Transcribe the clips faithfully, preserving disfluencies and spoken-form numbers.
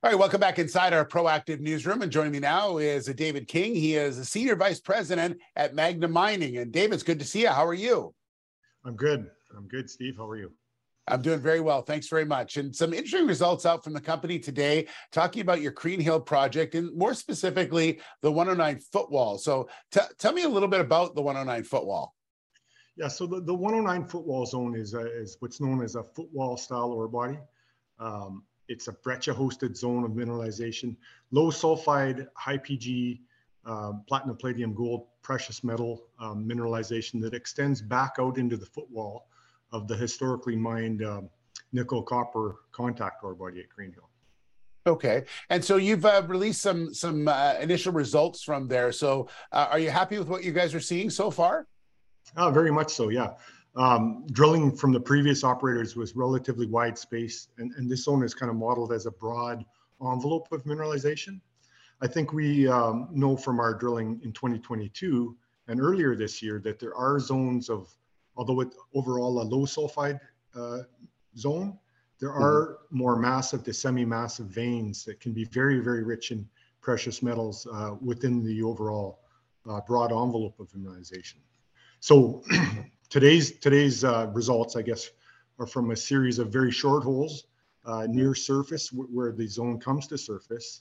All right, welcome back inside our proactive newsroom. And joining me now is David King. He is the Senior Vice President at Magna Mining. And David, it's good to see you. How are you? I'm good. I'm good, Steve. How are you? I'm doing very well. Thanks very much. And some interesting results out from the company today, talking about your Crean Hill project and more specifically, the one oh nine footwall. So tell me a little bit about the one oh nine footwall. Yeah, so the, the one oh nine footwall zone is, a, is what's known as a footwall style ore body. Um, It's a breccia-hosted zone of mineralization, low sulfide, high P G, um, platinum, palladium, gold, precious metal um, mineralization that extends back out into the footwall of the historically mined um, nickel copper contact ore body at Crean Hill. Okay, and so you've uh, released some some uh, initial results from there. So uh, are you happy with what you guys are seeing so far? Oh, very much so, yeah. Um, drilling from the previous operators was relatively wide space, and, and this zone is kind of modeled as a broad envelope of mineralization. I think we um, know from our drilling in twenty twenty-two and earlier this year that there are zones of, although it overall a low sulfide uh, zone, there are mm-hmm. more massive to semi-massive veins that can be very, very rich in precious metals uh, within the overall uh, broad envelope of mineralization. So Today's today's uh, results, I guess, are from a series of very short holes uh, near surface where the zone comes to surface,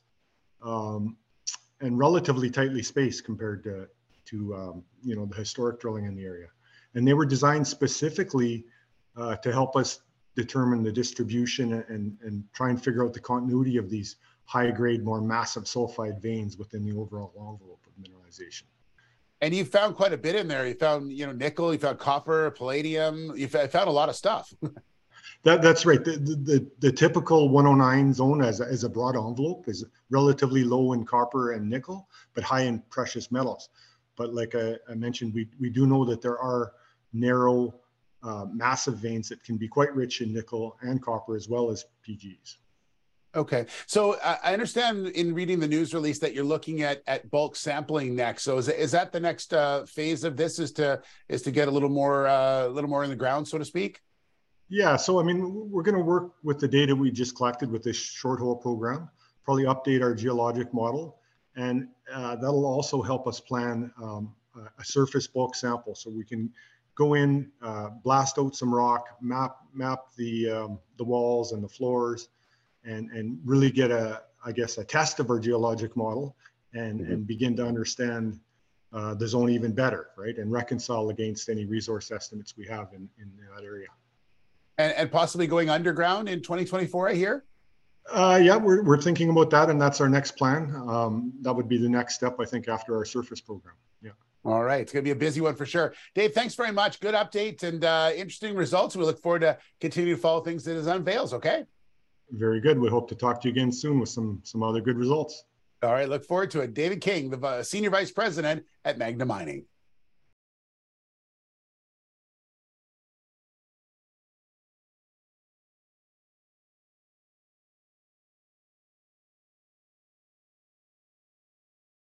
um, and relatively tightly spaced compared to to um, you know the historic drilling in the area. And they were designed specifically uh, to help us determine the distribution and and try and figure out the continuity of these high grade, more massive sulfide veins within the overall envelope of mineralization. And you found quite a bit in there. You found, you know, nickel, you found copper, palladium, you found a lot of stuff. that, that's right. The, the, the typical one oh nine zone as a, as a broad envelope is relatively low in copper and nickel, but high in precious metals. But like I, I mentioned, we, we do know that there are narrow, uh, massive veins that can be quite rich in nickel and copper as well as P Gs. Okay, so I understand in reading the news release that you're looking at at bulk sampling next. So is is that the next uh, phase of this? Is to is to get a little more uh, a little more in the ground, so to speak? Yeah. So I mean, we're going to work with the data we just collected with this short hole program. Probably update our geologic model, and uh, that'll also help us plan um, a surface bulk sample, so we can go in, uh, blast out some rock, map map the um, the walls and the floors. And, and really get a, I guess, a test of our geologic model and, mm-hmm. and begin to understand uh, the zone even better, right? And reconcile against any resource estimates we have in, in that area. And, and possibly going underground in twenty twenty-four, I hear? Uh, yeah, we're, we're thinking about that, and that's our next plan. Um, that would be the next step, I think, after our surface program. Yeah. All right. It's going to be a busy one for sure. Dave, thanks very much. Good update and uh, interesting results. We look forward to continuing to follow things that it unveils, okay? Very good. We hope to talk to you again soon with some some other good results. All right. Look forward to it. David King, the uh, Senior Vice President at Magna Mining.